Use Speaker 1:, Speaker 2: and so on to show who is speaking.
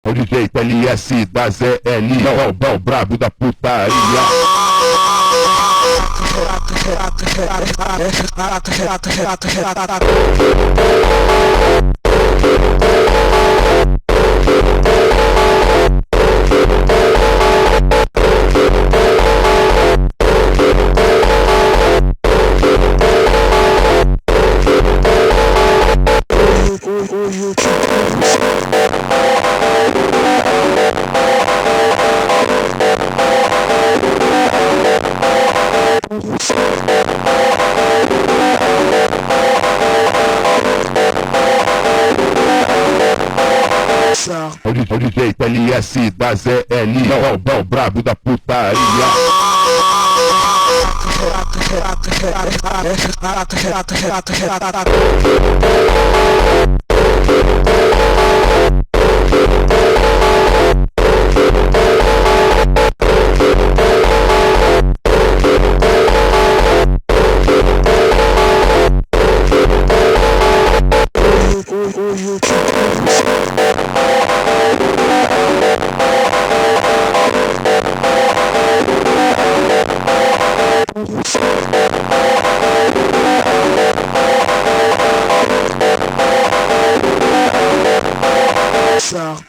Speaker 1: O DJ TLS da ZL, é o brabo da putaria. O DJ TLS da ZL, é o brabo da putaria.